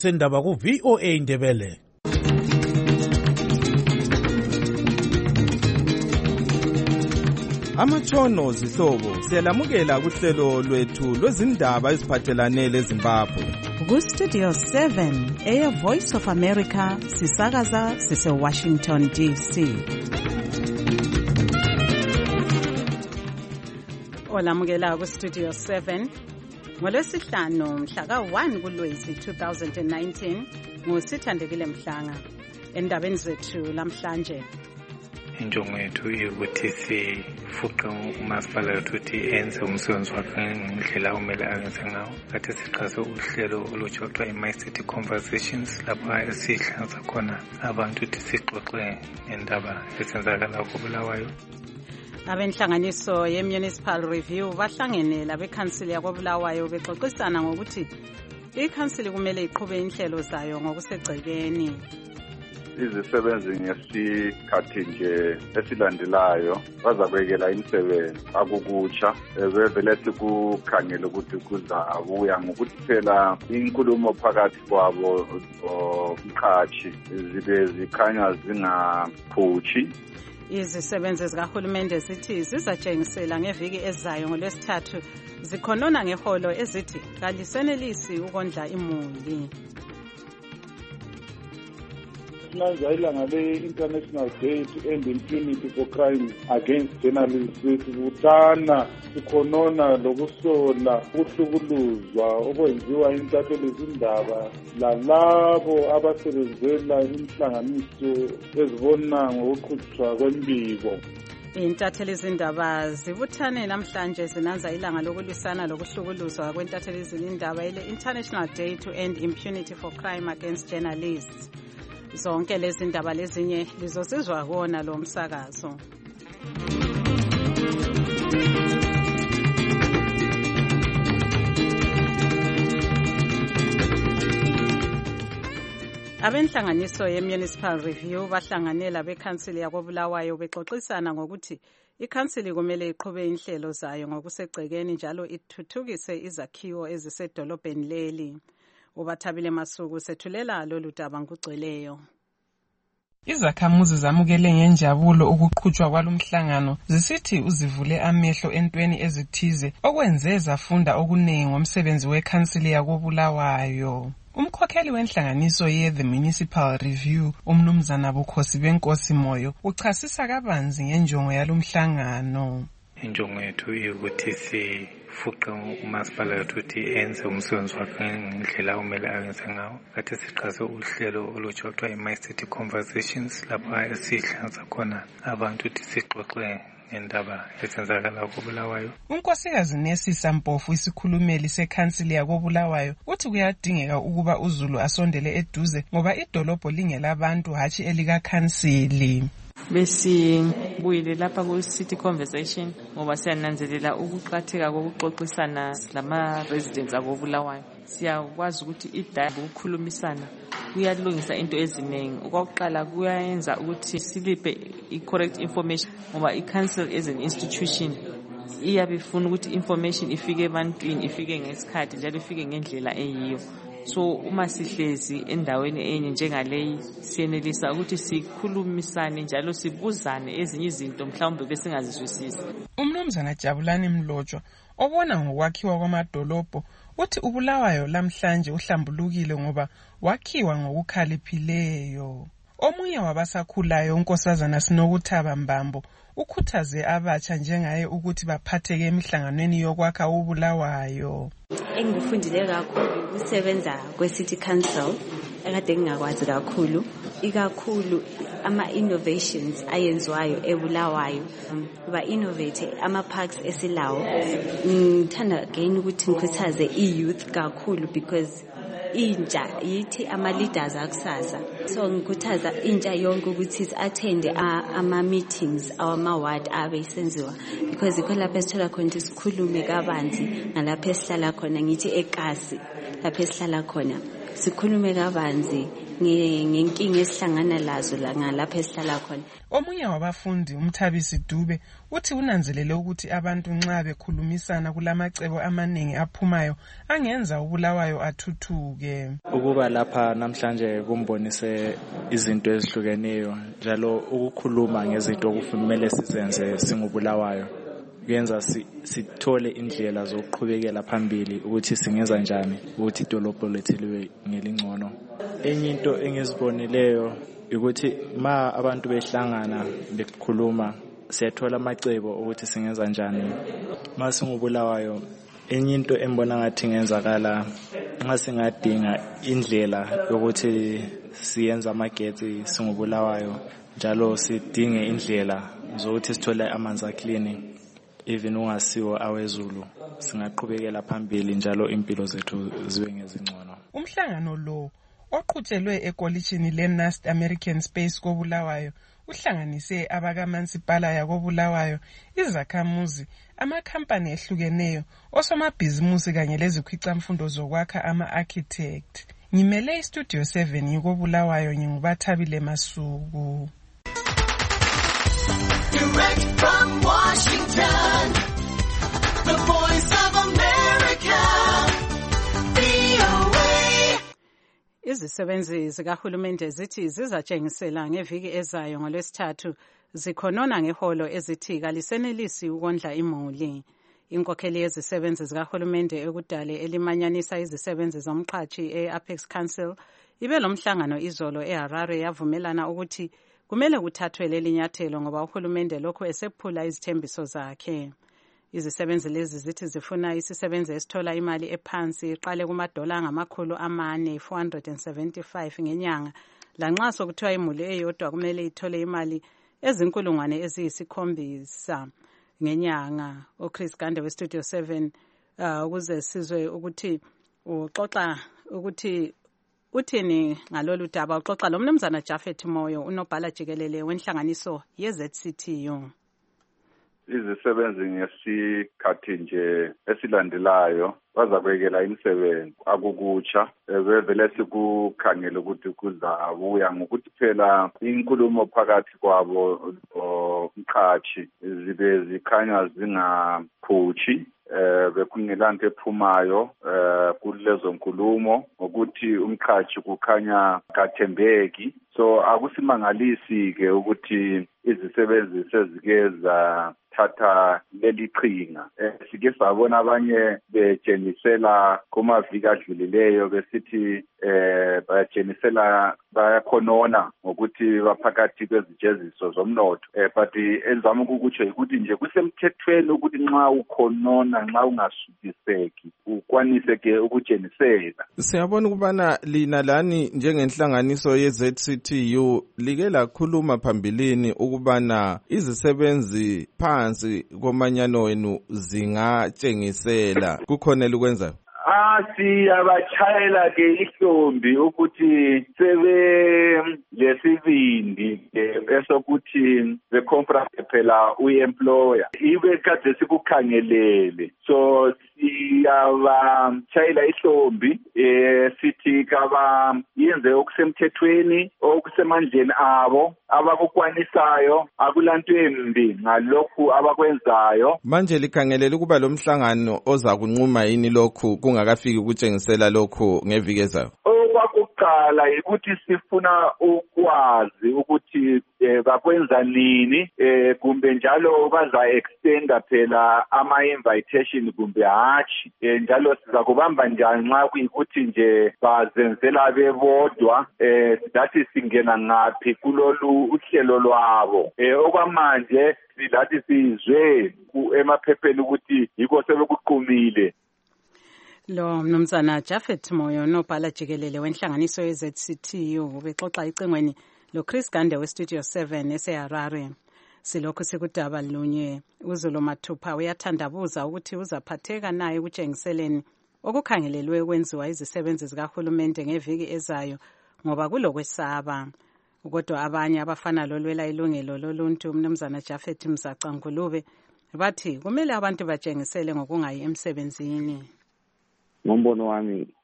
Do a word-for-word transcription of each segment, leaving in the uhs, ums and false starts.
sendaba ku V O A Ndebele. Amatshono zihlobo siyalamukela kuhlelo lwethu lwezindaba eziphathelane leZimbabwe. Ku Studio seven, Air Voice of America, sisakaza sise Washington D C. Olamukela ku Studio seven. Ngolwesihlanu mhla ka one kuLwezi two thousand nineteen, ngusithandekile Mhlanga. Endabeni zethu lamhlanje. Injongo yethu ukuthi sifuqe umasipala ukuthi enze umsebenzi wakhe ngendlela okumele ayenze ngawo. Kade siqhaze uhlelo olutsha kuthiwa i-My City Conversations lapha sihlanza khona abantu ukuthi sixoxe ngendaba ezenzakala koBulawayo. Abenhlanganiso ye-Municipal Review bahlangene labekhansili yakoBulawayo bexoxisana ngokuthi ikhansili kumele iqhube inhlelo zayo ngokusegcekeni. Izisebenzi ngesikhathi nje esilandelayo bazakwekela imisebenzi akukutsha bevele sikukhangela ukuthi kuza abuya ngokuthi phela inkulumo phakathi kwabo omqhashi zibe zikhanya zingaphutshi. Izisebenzi zikahulumende zithi zizatshengisela ngeviki ezayo ngolwesithathu zikhonona ngeholo ezithi kalisenelisi ukondla imuli. Sinanza ilanga le-International Day to End Impunity for Crime Against Journalists sikuthana sikhonona lokusola ukuhlukuluzwa okwenziwa intatheli izindaba lalabo abasebenzela inhlanganiso ezibona ngokuqhutshwa kwembiko. Intatheli izindaba zibuthane namhlanje zinanza ilanga lokulwisana lokuhlukuluzwa kwentatheli izindaba ile International Day to End Impunity for Crime Against Journalists. Zonke lezi ndaba lezinye lizosizwa kona lo msakazo. Abenhlanganiso ye-Municipal Review bahlanganela bekhansili yakoBulawayo bexoxisana ngokuthi ikhansili kumele iqhube inhlelo zayo ngokusegcekeni njalo ithuthukise izakhiwo ezisedolobheni leli. Ubathabile Masuku sethulela lolu daba ngugcweleyo. Izakhamuzi zamukele ngenjabulo ukuqhutshwa kwalomhlangano zisithi uzivule amehlo entweni ezithize okwenze zafunda okuningi ngomsebenzi wekhansili yakoBulawayo. Umkhokheli wenhlanganiso ye The Municipal Review umnumzana Bukhosi Benkosi Moyo uchasisa kabanzi ngenjongo yalomhlangano. Injongo yethu ukuthi sifuqe umasipala ukuthi enze umsebenzi wakhe ngendlela okumele ayenze ngawo. Kade siqhaze uhlelo olutsha kuthiwa i-My City Conversations lapha sihlanza khona abantu ukuthi sixoxe ngendaba ezenzakala koBulawayo. Unkosikazi Nesisa Mpofu isikhulumeli sekhansili yakoBulawayo uthi kuyadingeka ukuba uZulu asondele eduze ngoba idolobho lingelabantu hatshi elikakhansili. Besibuyile lapha ku City Conversation ngoba siyananzelela ukuqhatheka kokuxoxisana lama residents akoBulawayo. Siyakwazi ukuthi idaba ukukhulumisana kuyalungisa into eziningi. Okokuqala kuyayenza ukuthi siliphe i-correct information ngoba i-council as an institution iyabe ifuna ukuthi information ifike ebantwini ifike ngesikhathi njalo ifike ngendlela eyiyo. So uma sihlezi endaweni enye njengaleyi siyenelisa ukuthi sikhulumisane njalo sibuzane ezinye izinto mhlawumbe besingazizwisisi. Umnumzana Jabulani Mlotshwa obona ngokwakhiwa kwamadolobho uthi uBulawayo lamhlanje uhlambulukile ngoba wakhiwa ngokukhaliphileyo. Omunye wabasakhulayo unkosazana Sinokuthaba Mbambo ukhuthaze abatsha njengaye ukuthi baphatheke emihlanganweni yokwakha uBulawayo. Engifundile kakhulu ukusebenza kwe-City Council ekade ngingakwazi kakhulu ikakhulu ama-innovations ayenziwayo eBulawayo kuba innovate ama-parks esilawo. Ngithanda again ukuthi ngikhuthaze i-youth kakhulu because intsha yithi ama-leaders akusasa. So ngikhuthaza intsha yonke ukuthi attend ama-meetings awama-ward abe isenziwa because ikho lapho esithola khona ukuthi sikhulume kabanzi nalapho esihlala khona ngithi ekasi lapho esihlala khona sikhulume kabanzi ngenkinga esihlangana lazo la ngalapha esihlala khona. Omunye wabafundi uMthabisi Dube uthi unanzelele ukuthi abantu nxa bekhulumisana kulamacebo amaningi aphumayo angenza uBulawayo athuthuke. Ukuba lapha namhlanje kumbonise izinto ezihlukeneyo njalo ukukhuluma ngezinto okufanele sizenze singuBulawayo kuyenza sithole indlela zokuqhubekela phambili ukuthi singenza njani ukuthi idolobho lethu libe ngelingcono. Enye into engizibonileyo ukuthi ma abantu behlangana bekhuluma siyathola amacebo ukuthi singenza njani ma singuBulawayo. Enye into embona ngathi ngenzakala nxa singadinga indlela yokuthi siyenza amagetsi singuBulawayo njalo sidinge indlela zokuthi sithole amanzi aclean even ungasiwo awezulu singaqhubekela phambili njalo impilo zethu zibe ngezingcono. Umhlangano lo oqhutshelwe ekolitshini leNast American Space koBulawayo uhlanganise abakaMansipala yakoBulawayo, izakhamuzi, amakhampani ehlukeneyo, osomabhizimusi kanye lezikhwicamfundo zokwakha ama-architect. Ngimele iStudio seven yikoBulawayo nginguBathabile Masuku. Direct from Washington, the Voice of America, V O A. Izisebenzi zikahulumende zithi zizatshengisela ngeviki ezayo ngolwesithathu zikhonona ngeholo ezithi kalisenelisi ukondla imuli. Inkokheli yezisebenzi zikahulumende ekudale elimanyanisa izisebenzi zomqhatshi e-Apex Council ibe lomhlangano izolo eHarare yavumelana ukuthi kumele kuthathwe leli nyathelo ngoba uhulumende lokhu esephula izithembiso zakhe. Izisebenzi lezi zithi zifuna isisebenzi esithola imali ephansi iqale kumadola angamakhulu amane four hundred seventy-five ngenyanga lanxa sokuthiwa imuli eyodwa kumele ithole imali ezinkulungwane eziyisikhombisa ngenyanga. uChris Gande weStudio seven uh, ukuze sizwe ukuthi uxoxa ukuthi uthini ngalolu daba. Uxoxa lo mnumzana Japhet Moyo unobhala jikelele wenhlanganiso ye-Z C T U. Izisebenzi ngesikhathi nje esilandelayo bazakwekela imisebenzi akukutsha bevele sikukhangela ukuthi kuzabuya ngokuthi phela inkulumo phakathi kwabo umqhatshi zibe zikhanya zingaphutshi eh bekungelanto ephumayo eh kulezo nkulumo ngokuthi umqhatshi kukhanya kathembeki. So akusimangalisi ke ukuthi izisebenzi sezikeza thatha leli qhinga. Eh sike sabona abanye bejenisela kumaviki adlulileyo besithi eh bajenisela bayakhonona ngokuthi baphakathi kwezijeziso zomnotho. Eh but elizama ukukutsho ukuthi nje kusemthethweni ukuthi nxa ukhonona nxa ungasukiseki ukwanise ke ukujenisela. Siyabona ukubana lina lani njengenhlanganiso ye-Z C T U like lakhuluma phambilini ukubana izisebenzi phansi komanyano wenu zingatshengisela kukhona likwenza. Ah siyabachayela ke ihlombi ukuthi sebe lesibindi esokuthi the contract phela uemployer ibe kade sikukhangelele. So siyabachayela ihlombi eh sithi kaba yenze okusemthethweni okusemandleni abo abakukwanisayo akulanto embi ngalokhu abakwenzayo. Manje likhangelela ukuba lo mhlangano oza kunquma yini lokhu kungakafiki ukutshengisela lokhu ngeviki ezayo. Okwakuqala ukuthi sifuna ukwazi ukuthi bakwenza nini eh kumbe njalo baza extenda phela ama invitation kumbe hatshi njalo siza kubamba njani nxa kuyikuthi nje bazenzela bebodwa eh sidathi singena ngaphi kulolu uhlelo lwabo. Eh okwamanje sidathi sizwe emaphepheni ukuthi yiko sebekuqhumile. Lo mnumzana Japhet Moyo nobhala jikelele wenhlanganiso ye-Z C T U ubexoxa icingweni lo Chris Gande weStudio seven eseHarare. Silokhu sikudaba lunye uZulu Mathupha uyathandabuza ukuthi uzaphatheka naye ukutshengiseleni okukhangelelwe ukwenziwa izisebenzi zikahulumende ngeviki ezayo ngoba kulokwesaba. Kodwa abanye abafana lolwela ilungelo loluntu umnumzana Japhet Mzaca Ngulube bathi kumele abantu batshengisele ngokungayi emsebenzini. Ngombono wami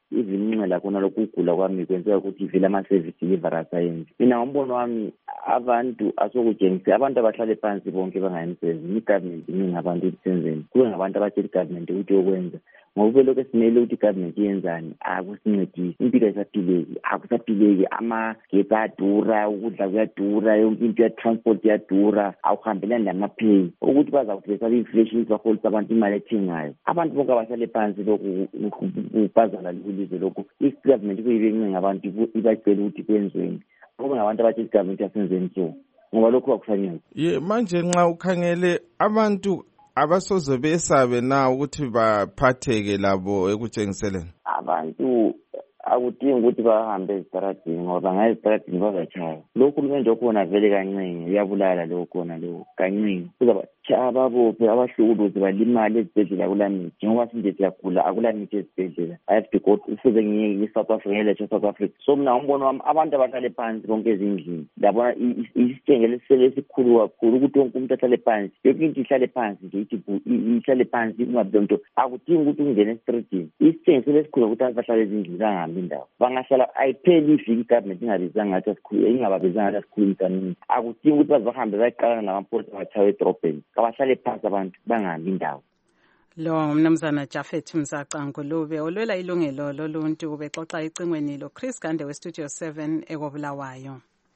ivincince lakhona lokugula kwami kwenzeka ukuthi vele ama-service deliverers ayenzi. Mina ngombono wami abantu asokutshengise abantu abahlale phansi bonke bangayemsebenzi i-government iningi abantu elisenzeni kube ngabantu abatshela i-government ukuthi yokwenza ngoba lokho esimele ukuthi i-government yenzani akusincedisi impilo ayisaphileki akusaphileki amagetsi ayadura ukudla kuyadura yonke into ya-transport iyadura awuhambelani namapheyi ukuthi bazawuthi besala i-inflation baholisa abantu imali ethengayo abantu bonke abahlale phansi lokhu ubhazala lilizwe lokhu i-government kuyibencinci ngabantu ibacela ukuthi kwenzweni ngoba ngabantu abatshela i-government yasenzeni so ngoba lokhu bakufanele ye manje nxa ukhangele abantu abasoze besabe na ukuthi baphatheke labo ekutshengiseleni abantu akudingi ukuthi bahambe ezitaradini ngoba ngayo ezitaradini bazatshaya lo hulumende okhona vele kancane uyabulala lo khona lo kancane kuzabatshaya ababophe abahlukuluzi balimali ezibhedlela akulamithi ngoba sinje siyagula akulamithi ezibhedlela I have to go ufuze ngiye e-South Africa ngiyelecha South Africa so mina ngombono wami abantu abahlale phansi bonke ezindlini labona isitshengele sele esikhulu kakhulu ukuthi wonke umuntu ahlale phansi yonke into ihlale phansi nje ithi ihlale phansi kungabi lento akudingi ukuthi ungene esitradini isitshengele esikhulu ukuthi abantu bahlale ezindlini bangahambi indawo bangahlala ayipheli iviki i-government ingabizanga ngathi asikhulu ingababizanga ngathi asikhulu kanini akudingi ukuthi bazohambe bayiqalana namapholisa bachawe edrobheni kabahlale phansi abantu bangahambi indawo lo mnumzana Jafet Mzaca Ngulube olwela ilungelo loluntu bexoxa icingweni lo Chris Gande we Studio seven ekobulawayo.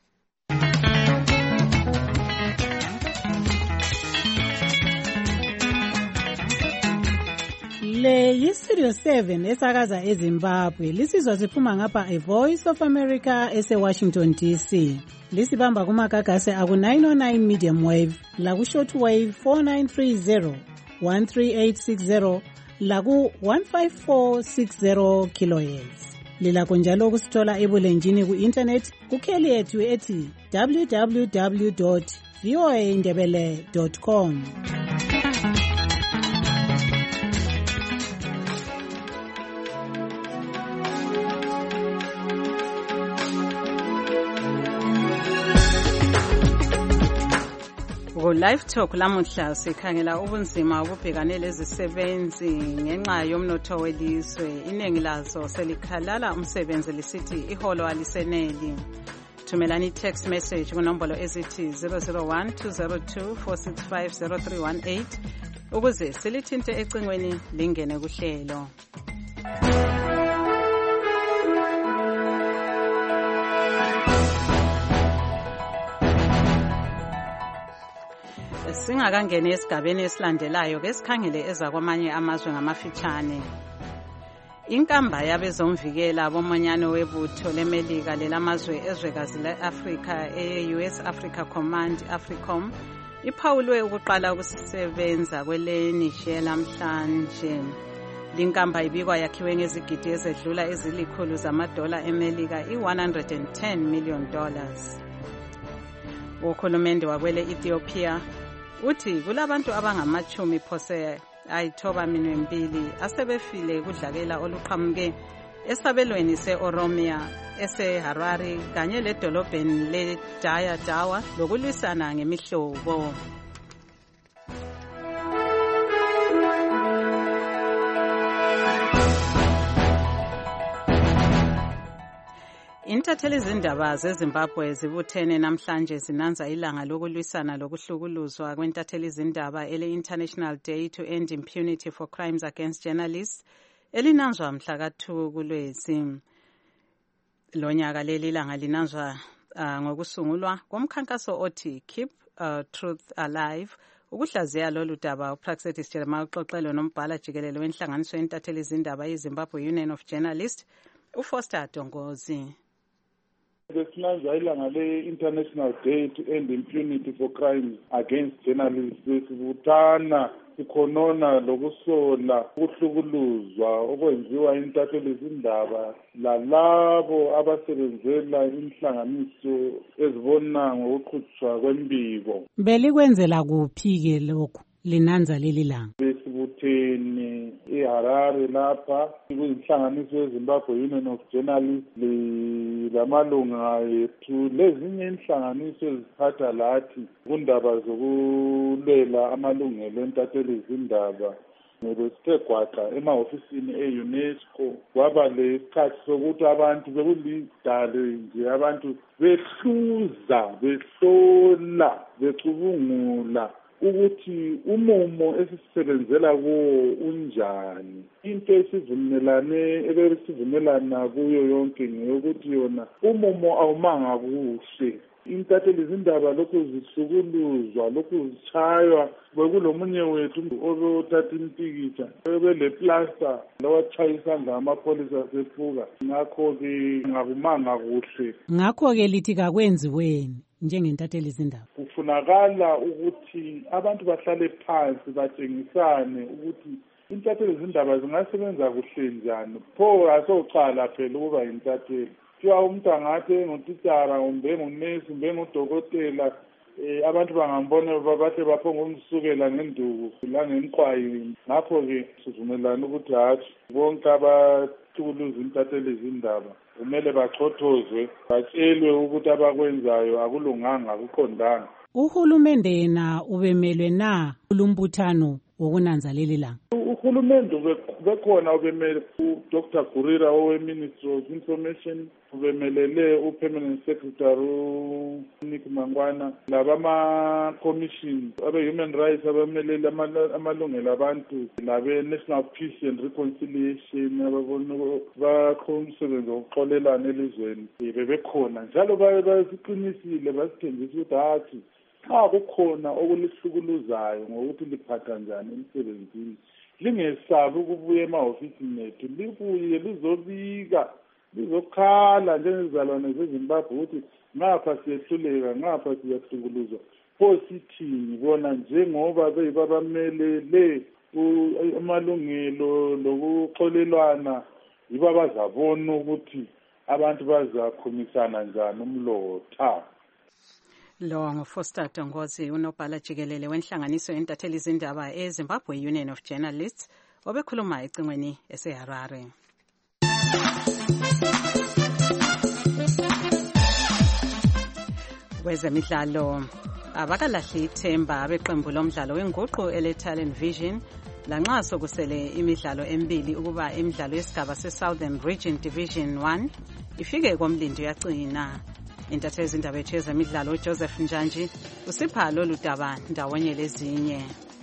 Le yi-Studio seven esakaza eZimbabwe lisizwa siphuma ngapha eVoice of America ese-Washington D C. Lisibamba kumagagase aku-nine oh nine medium wave laku-short wave four nine three zero one three eight six zero laku-one five four six zero kilohertz. Lilakho njalo ukusithola ebulenjini ku-internet kukheli yethu ethi w w w dot voa ndebele dot com. Live Talk lamuhla sikhangela ubunzima obubhekane lezisebenzi ngenxa yomnotho welizwe iningi lazo selikhalala umsebenzi lisithi iholo aliseneli. Thumelani text message kunombolo ezithi zero zero one two zero two four six five zero three one eight ukuze silithinte ecingweni lingene kuhlelo. Singakangene esigabeni esilandelayo ke sikhangele ezakwamanye amazwe ngamafitshane. Inkamba yabezomvikela bomanyano webutho lemelika lelamazwe ezwekazi le-Afrika e-U S Africa Command AFRICOM iphawulwe ukuqala ukusebenza kwele-Niger namhlanje. Linkamba ibikwa yakhiwe ngezigidi ezedlula ezilikhulu zamadola emelika i-one hundred ten million dollars. Ukhulumende wakwele Ethiopia uthi kulabantu abangamachumi phose ayithoba minwe mbili asebefile kudlakela oluqhamuke esabelweni se-Oromia ese-Harare kanye ledolobheni le-Daya Dawa lokulwisana ngemihlobo. Intatheli zindaba zeZimbabwe zibuthene namhlanje zinanza ilanga lokulwisana lokuhlukuluzwa kwentatheli zindaba ele-International Day to End Impunity for Crimes Against Journalists elinanzwa mhla ka two kuLwezi. Lonyaka leli langa linanzwa uh, ngokusungulwa komkhankaso othi Keep uh, Truth Alive ukuhlaziya lolu daba. uPraxedis Jeremiah uxoxelo nombhala jikelele wenhlanganiso yentatheli zindaba yeZimbabwe Union of Journalists uFoster Dongozi. Besinanza ilanga le-International Day to End Impunity for Crimes Against Journalists sibuthana sikhonona lokusola ukuhlukuluzwa okwenziwa intatheli zindaba lalabo abasebenzela inhlanganiso ezibona ngokuqhutshwa kwembiko. Belikwenzela kuphi-ke lokho linanza leli langa? Besibuthene eHarare lapha kuyinhlanganiso yeZimbabwe Union of Journalists lamalunga ethu lezinye inhlanganiso eziphatha lathi kundaba zokulwela amalungelo entatheli zindaba besithe gwaqa emahofisini e-UNESCO kwaba lesikhathi sokuthi abantu bekulidale nje abantu behluza behlola becubungula ukuthi umumo esisebenzela kuwo unjani. Into esivumelane ebesivumelana kuyo yonke ngeyokuthi yona umumo awumanga kuhle. Intatheli izindaba lokhu zisukuluzwa lokhu zichaywa bekulomunye wethu obothatha impikitsha ebele plaster lawachaya isandla amapholisa asefuka. Ngakho-ke ngakumanga kuhle. Ngakho-ke lithi kakwenziweni njengentatheli izindaba? Kufunakala ukuthi abantu bahlale phansi batshengisane ukuthi intatheli izindaba zingasebenza kuhle njani. Pho asocala phela ukuba intatheli. Kuthiwa umuntu angathi engutitsara kumbe engunesi kumbe engudokotela eh abantu bangambona babahle baphonga umsukela ngenduku langemiqwayi. Ngakho-ke sivumelana ukuthi hathi bonke abathuluza intatheli izindaba kumele bachothozwe batshelwe ukuthi abakwenzayo akulunganga akuqondanga. Uhulumende yena ubemelwe na kulumbuthano wokunanzalelelanga? Uhulumende bekhona ubemele uDoctor Gurira owe-Ministry of Information, ubemelele uPermanent Secretary uNick Mangwana, labama-commission abe-human rights abamelele amalungelo abantu labe-National Peace and Reconciliation ababona bakho umsebenzi wokuxolelana elizweni bebekhona njalo basiqinisile basithembisa ukuthi hathi xa kukhona okulihlukuluzayo ngokuthi liphatha njani emsebenzini lingesabi ukubuya emahofisini ethu libuye lizobika lizokhala njengezizalwane zeZimbabwe ukuthi ngapha siyehluleka ngapha siyahlukuluzwa pho sithini bona njengoba beyibabamelele amalungelo lokuxolelwana yibo abazabona ukuthi abantu bazakhumisana njani umlotha. Lo nguFoster Dongozi, unobhala jikelele wenhlanganiso yentatheli izindaba eZimbabwe Union of Journalists, obekhuluma ecingweni eseHarare. Kwezemidlalo, abakalahli ithemba beqembu lomdlalo wenguqu ele-Talent Vision lanxa sokusele imidlalo emibili ukuba imidlalo yesigaba se-Southern Region Division one ifike komlindi yacina. Intatheli izindaba ethu yezemidlalo uJoseph Njanji usipha lolu daba ndawonye lezinye.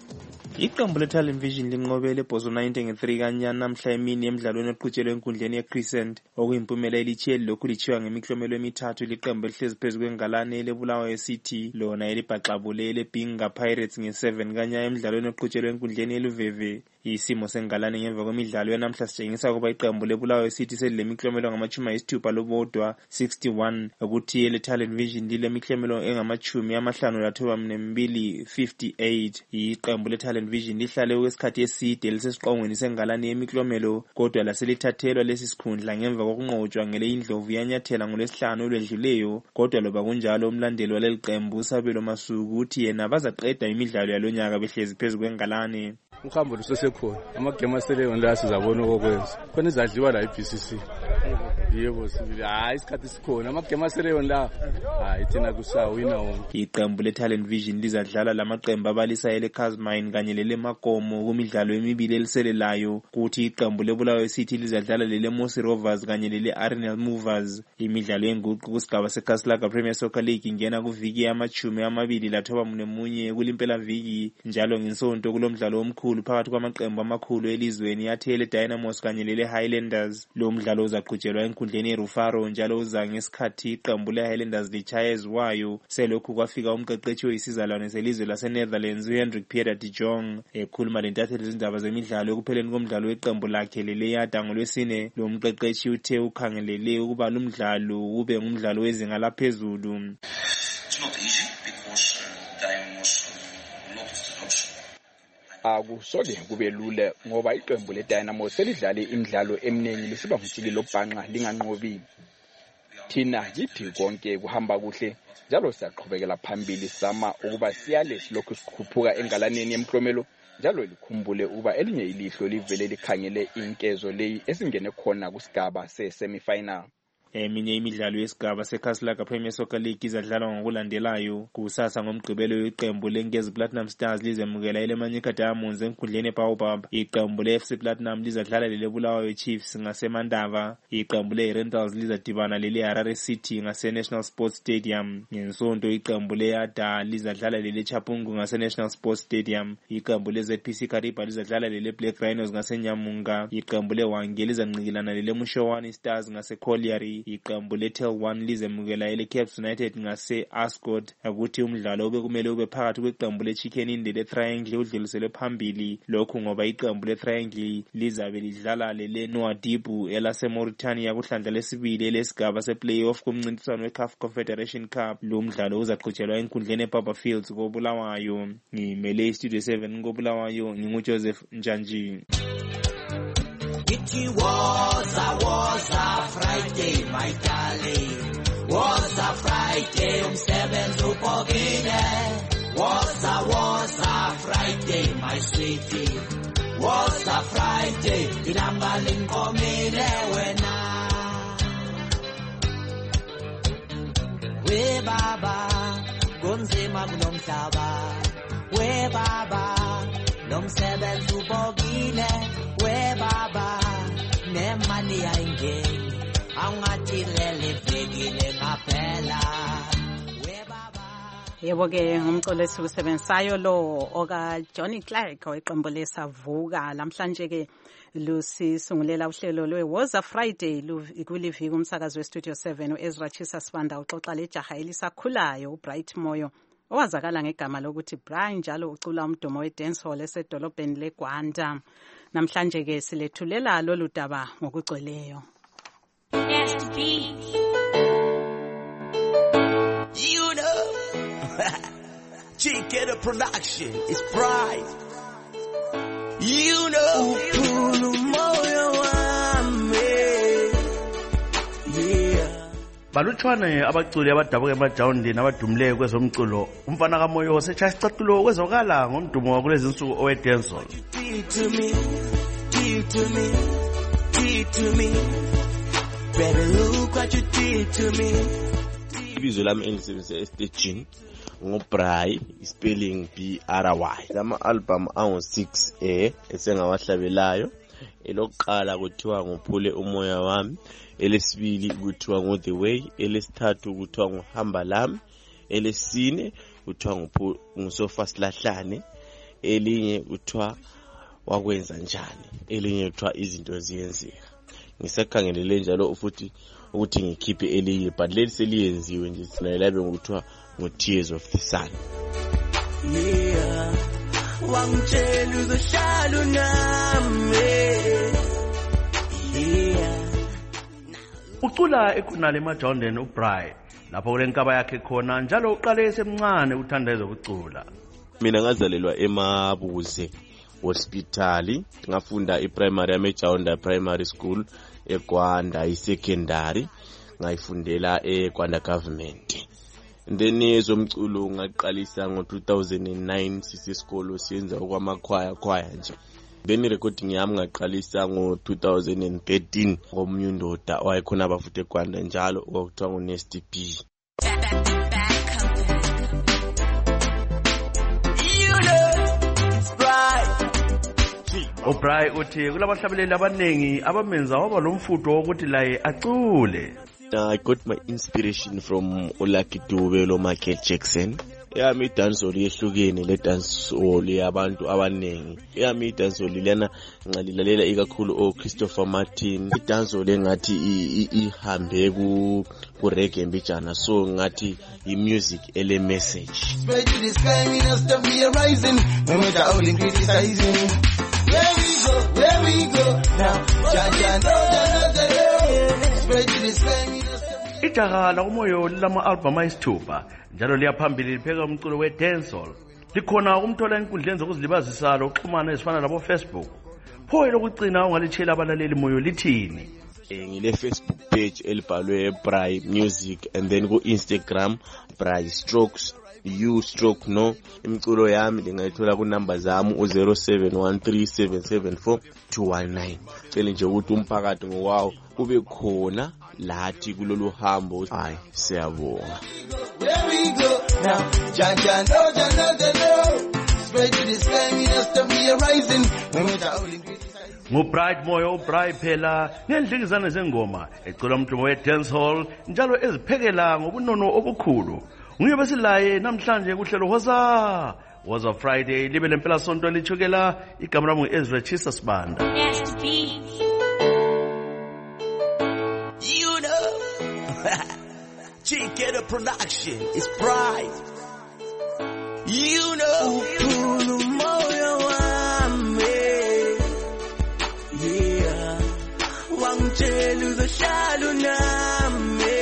Iqembu leTalent Vision linqobele Bozo ninety nge-three kanyana namhla emini emidlalweni eqhutshelwe enkundleni yeCrescent okuyimpumela elithiyeli lokhu lithiwa ngemiklomelo emithathu liqembu elihlezi phezu kwengalane lebulawayo City lona elibhaxabule leBinga Pirates nge-seven kanyana emidlalweni eqhutshelwe enkundleni yeLuveve. Isimo sengalane ngemva kwemidlalo yanamhla sitshengisa ukuba iqembu lebulawayo City selilemiklomelo ngamachumi ayisithupha lobodwa sixty-one ukuthi eleTalent Vision lilemiklomelo engamachumi amahlanu lathoba mbili fifty-eight. Iqembu leTalent Vision lihlale okwesikhathi eside lisesiqongweni sengalane yemiklomelo kodwa laselithathelwa lesi sikhundla ngemva kokunqotshwa ngele Indlovu yanyathela ngolwesihlanu olwedluleyo. Kodwa loba kunjalo umlandeli waleli qembu uSabelo Masuku uthi yena bazaqeda imidlalo yalonyaka behlezi phezu kwengalane. Uhambo lusesekhona amagame aseleyo la sizabona okwenza khona izadliwa la iB C C. Yebo sibili hayi isikhathi sikhona amagame aseleyo la hayi thina kusawina wonke. Iqembu leTalent Vision lizadlala lamaqembu abalisa eleCasmine kanye leleMakomo kumidlalo emibili eliselelayo kuthi iqembu lebulawayo City lizadlala leleMosi Rovers kanye leleArenal Movers. Imidlalo yenguqu kusigaba seKaslaga Premier Soccer League ingena kuviki yamachumi amabili lathoba nemunye kulimpela viki njalo ngesonto kulomdlalo omkhulu phakathi kwamaqembu amakhulu elizweni yathele Dynamos kanye lele Highlanders. Lo mdlalo uzaqhutshelwa enkundleni yeRufaro njalo uza ngesikhathi iqembu leHighlanders lichaya eziwayo selokhu kwafika umqeqeshi oyisizalwane selizwe laseNetherlands uHendrik Pierre de Jong ekhuluma lentatheli izindaba zemidlalo ekupheleni komdlalo weqembu lakhe leleyada ngolwesine. Lo mqeqeshi uthe ukhangelele ukuba lo mdlalo ube ngumdlalo wezinga laphezulu. Akusole kube lula ngoba iqembu leDynamo selidlale imidlalo eminingi lisiba ngumjikelo lobhanqa linganqobi. Thina yithi konke kuhamba kuhle njalo siyaqhubekela phambili sama ukuba siyale silokhu sikhuphuka engalaneni yemklomelo njalo likhumbule ukuba elinye ilihlo livele likhangele inkezo leyi esingene khona kusigaba se-semifinal. Eminye imidlalo yesigaba seKaslaga Premier Soccer League izadlalwa ngokulandelayo. Kusasa ngomgqibelo iqembu leNgezi Platinum Stars lizemukela iLemanyika Diamonds enkundleni eBaobab. Iqembu le-F C Platinum lizadlala leleBulawayo Chiefs ngaseMandava. Iqembu le-Rentals lizadibana lele-Harare City ngase-National Sports Stadium. Ngensonto iqembu le-Ada lizadlala lele-Chapungu ngase-National Sports Stadium. Iqembu le-Z P C Kariba lizadlala lele-Black Rhinos ngaseNyamunga. Iqembu le-Wange lizanqikilana lele-Mushowani Stars ngase-Colliery. Iqembu le-Tel one lizemukela ele-Caps United ngase-Ascot. Akuthi umdlalo ube kumele ube phakathi kweqembu le-Chicken Inn le-Triangle udluliselwe phambili. Lokhu ngoba iqembu le-Triangle lizabe lidlala lele-Nouadhibou elase-Mauritania kuhlandla lesibili elesigaba se-playoff kumncintiswano we-C A F Confederation Cup. Lo mdlalo uzaqhutshelwa enkundleni eBaba Fields koBulawayo. Ngimele iStudio seven koBulawayo, nginguJoseph Njanji. It was a was a Friday, my darling. Was a Friday, umsebenzi upokile. Was a was a Friday, my sweetie. Was a Friday, inamba linkomile wena. We baba, kunzima kunomhlaba. We baba, nomsebenzi upokile. We baba, nemali ayingeni. Angathi lele vekile ngaphela. Yebo ke ngumculo esiwusebenzisayo lo oka Johnny Clark oweqembu leSavuka. Lamhlanje ke lusisungulela uhlelo lweWoza Friday kuliviki umsakazo weStudio seven uEzra Chisa Sibanda uxoxa lejaha elisakhulayo uBright Moyo owazakala ngegama lokuthi Brian, njalo ucula umdumo wedancehall esedolobheni leGwanda. Namhlanje ke silethulela lolu daba ngokugcweleyo. You know, Chicken production is pride. You know, Upulu moyo wami. Yeah. Balutshwane abaculi abadabuka emajawundini abadumile kwezomculo. Umfana kaMoyo sechaya isicathulo kwezokala ngomdumo wakulezi insuku owedancehall. Give to me, give to me, give to me. Better look what you did to me. Ibizo lami engisebenzisa estaging ngoBray, spelling B R Y. Lama album angu six A esengawahlabelayo. Elokuqala kuthiwa ngophule umoya wami, elesibili kuthiwa ngo The Way, elesithathu kuthiwa ngohamba lami, elesine kuthiwa ngosofa silahlane, elinye kuthiwa wakwenza njani, elinye kuthiwa izinto ziyenzeka. Ngisakhangelele njalo futhi ukuthi ngikhiphe elinye, but leli seliyenziwe nje sinayelabe ngokuthiwa ngo Tears of the Sun. Yeah, wangitshela uzohlala nami. Yeah. Ucula ekhunala emajawundeni uBray lapho kule nkaba yakhe khona, njalo uqale esemncane uthanda ezokucula. Mina ngazalelwa eMabuze Hospital, ngafunda iprimary yami eJawunda Primary School, eGwanda isecondary ngayifundela eGwanda Government. Then ezomculo ngaqalisa ngo two thousand nine sisesikolo siyenza okwamakhwaya khwaya nje. Then recording yami ngaqalisa ngo two thousand thirteen ngomnyundoda owayekhona abafuthe eGwanda njalo okuthiwa nguNesty B. uBray uthi kulabahlabeleli abanengi abamenza waba lomfutho wokuthi laye acule. I got my inspiration from Lucky Dube lo Michael Jackson. Yami idancehall yehlukene, le dancehall yabantu abanengi. Yami idancehall lena ngalilalela ikakhulu o Christopher Martin. Idancehall engathi ihambe ku ku reggae mbijana, so ngathi i music ele message. Spread to the sky, we don't stop realizing. No matter how they criticizing. Where we go, where we go now. Jaja, no, no, no, spread to the sky, we don't stop. Ijaha la umoyo lama album ayisithupha njalo liyaphambili lipheka umculo wedancehall. Likhona ukumthola enkundleni zokuzilibazisa lokuxhumana ezifana labo Facebook. Pho lokugcina ungalitshela abalaleli moyo lithini? Ngile Facebook page elibhalwe Bray Music, and then go Instagram Bray Strokes you stroke no. Imculo yami ngayithola ku number zami u zero seven one three seven seven four two one nine. Cela nje ukuthi umphakathi ngowawo ube khona lathi kulolu hambo. Hayi siyabonga. Where we go now, Jah Jah know, Jah know the know. Spread to the sky, we just to be rising. When we the holy ngubright moyo ubright phela ngendlingizane zengoma ecula umdumo we-dance hall njalo eziphekela ngobunono obukhulu. Nguye besilaye namhlanje kuhlelo Woza Woza Friday libe lempela sonto lichukela. Igama lami ngu-Ezra Chisa Sibanda. You know, Chicken production is pride. You know, Upulu moyo wame, yeah. Wangchelu the shalu name,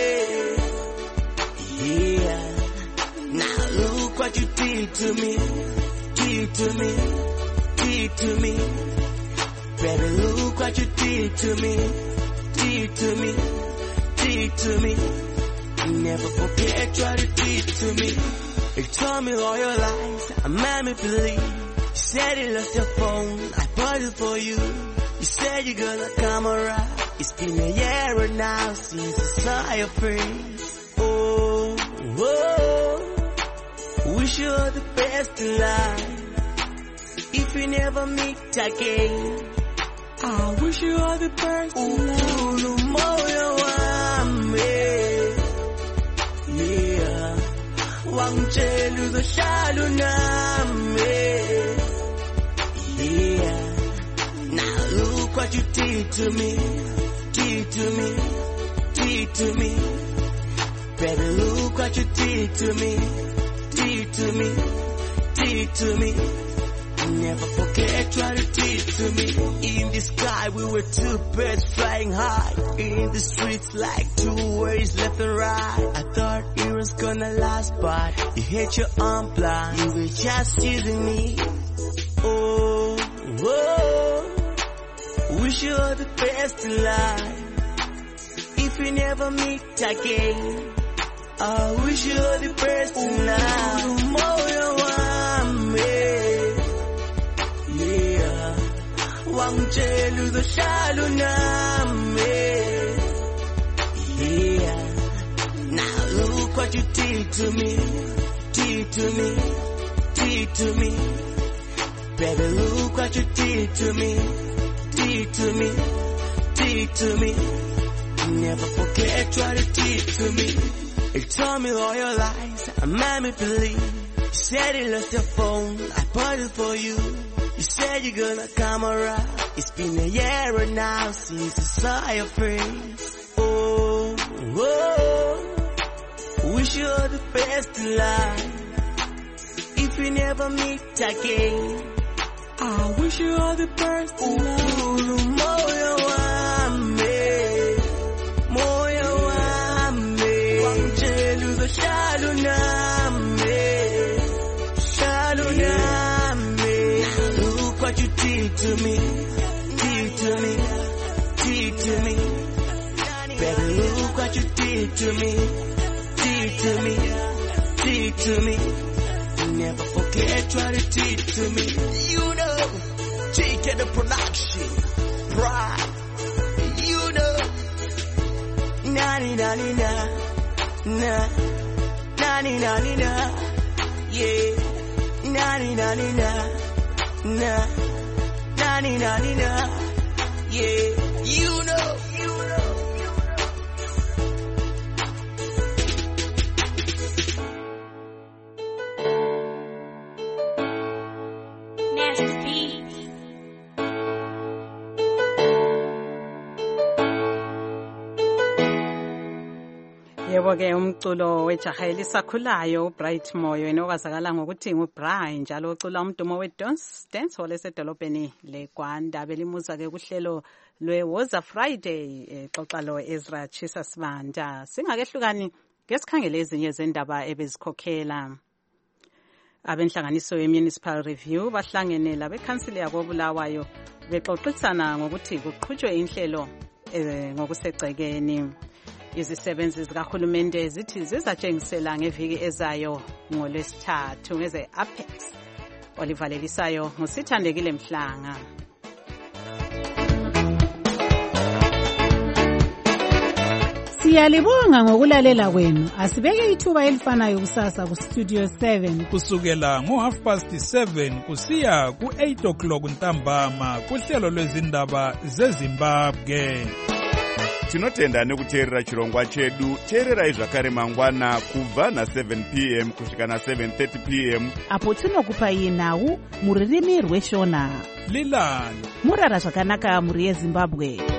yeah. Now look what you did to me, did to me, did to me. Baby, look what you did to me, did to me, did to me. Never forget what you did to me. You told me all your lies, I made me believe. You said you lost your phone, I bought it for you. You said you're gonna come around. It's been a year now since I saw your face. Oh, oh, wish you all the best in life. If we never meet again, I wish you all the best in life. Yeah, wangchelu the shalu name. Yeah, now look what you did to me, did to me, did to me. Baby, look what you did to me, did to me, did to me. Never forget what you did to me. In the sky we were two birds flying high. In the streets like two ways left and right. I thought it was gonna last, but you hit your own plan. You were just using me. Oh, oh, wish you all the best in life. If we never meet again, I wish you all the best in life. Yeah, wangchelu the shalu name. Yeah, now look what you did to me, did to me, did to me. Baby, look what you did to me, did to me, did to me. Never forget what you did to me. You told me all your lies, I made me believe. You said you lost your phone, I bought it for you. You said you're gonna come around. It's been a year now since I saw your face. Oh, oh, wish you all the best in life. If we never meet again, I wish you all the best in life. Moyo wame, moyo wame, wangchelu the shalu name, shalu name. What you did to me, did to me, did to me. Baby, look what you did to me, did to me, did to me. Never forget what you did to me. You know, Chicken production, pride. You know, na ni na ni na, na, na ni na ni na, yeah, na ni na ni na. Na, na, ni, na, ni, na, yeah, you know, you know, you know. Nasty beats. Yebo-ke umculo wejaha elisakhulayo uBright Moyo enokazakala ngokuthi nguBright njalo ucula umdumo we-dance hall esedolobheni leGwanda. Belimuza-ke kuhlelo lwe-Woza Friday exoxa lo Ezra Chisa Sibanda. Singakehlukani ngesikhangele ezinye zendaba ebezikhokhela. Abenhlanganiso ye-Municipal Review bahlangene labekhansili yakobulawayo bexoxisana ngokuthi kuqhutshwe inhlelo ngokusegcekeni. Izisebenzi zikahulumende zithi zizatshengisela ngeviki ezayo ngolwesithathu ngeze Apex. Olivalelisayo ngusithandekile Mhlanga. Siyalibonga ngokulalela kwenu. Asibeke ithuba elifanayo kusasa ku Studio seven kusukela ngo half past seven kusiya ku eight o'clock ntambama kuhlelo lwezindaba zeZimbabwe. Tinotenda nekuteerera chirongwa chedu. Teererai zvakare mangwana kubva na seven p m kusvika na seven thirty p m apo tinokupai nhau muririmi rweshona. Lilani murara zvakanaka muri yeZimbabwe.